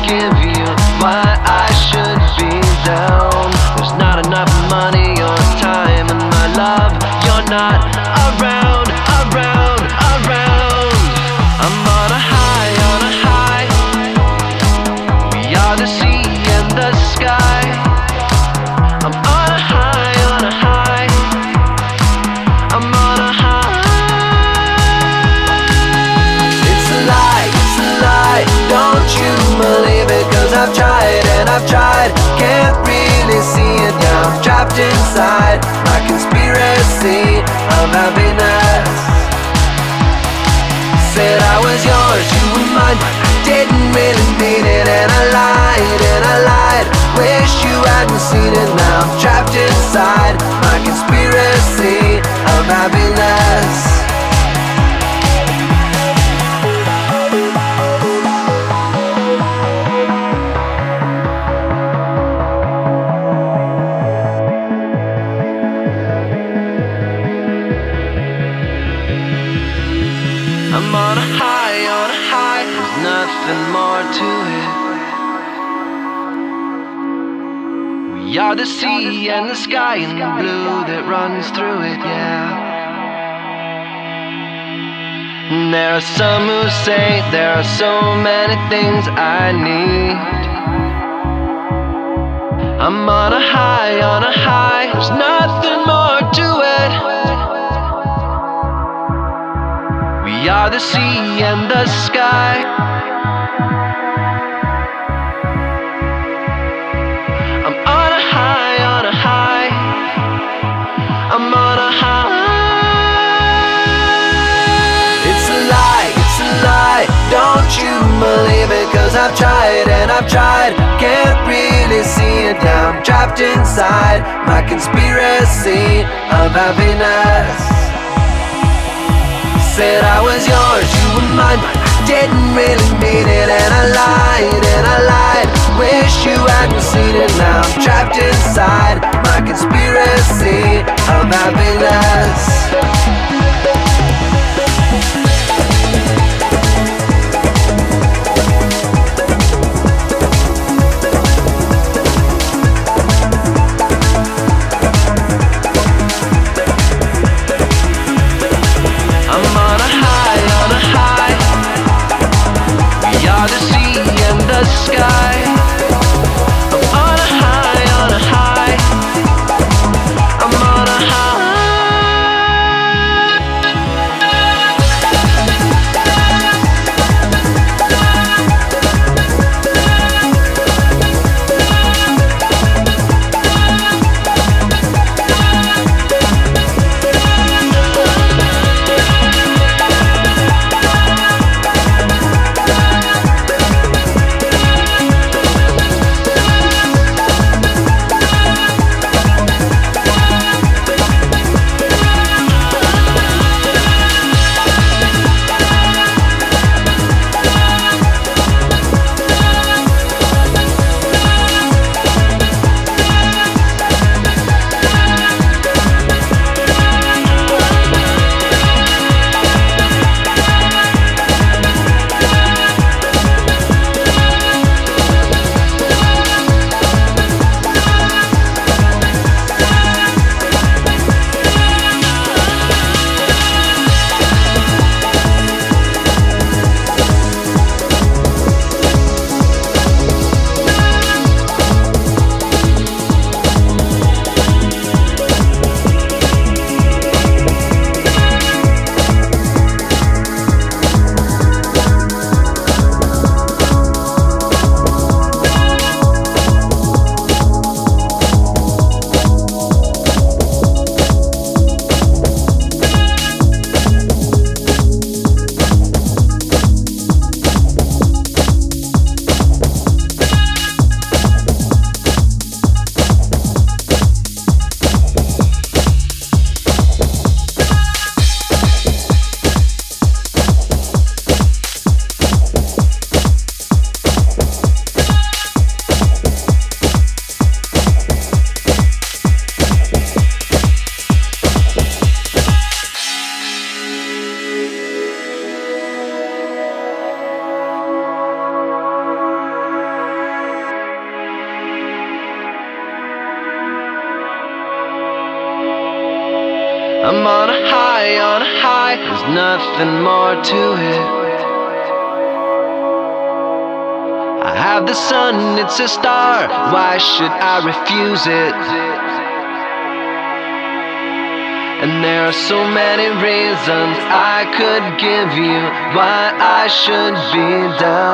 give you why I should be down. There's not enough money or time, and my love, you're not around, around, around. I'm on a high, on a high. We are the sea and the sky. I'm on a high, on a high. I'm on a high. It's a lie, don't you believe it? 'Cause I've tried and I've tried, can't really see it. Now I'm trapped inside my conspiracy of happiness. Said I was yours, you were mine, didn't really mean it. And I lied, wish you hadn't seen it. Now I'm trapped inside my conspiracy of happiness. I'm on a high, there's nothing more to it. We are the sea and the sky and the blue that runs through it, yeah. And there are some who say there are so many things I need. I'm on a high, there's nothing more to it. We are the sea and the sky. I'm on a high, on a high. I'm on a high. It's a lie, don't you believe it? 'Cause I've tried and I've tried, can't really see it. Now I'm trapped inside my conspiracy of happiness. Said I was yours, you were mine, didn't really mean it. And I lied, wish you hadn't seen it. Now I'm trapped inside my conspiracy of happiness. Sky. I'm on a high, on a high. I'm on a high. I'm on a high, there's nothing more to it. I have the sun, it's a star, why should I refuse it? And there are so many reasons I could give you why I should be down.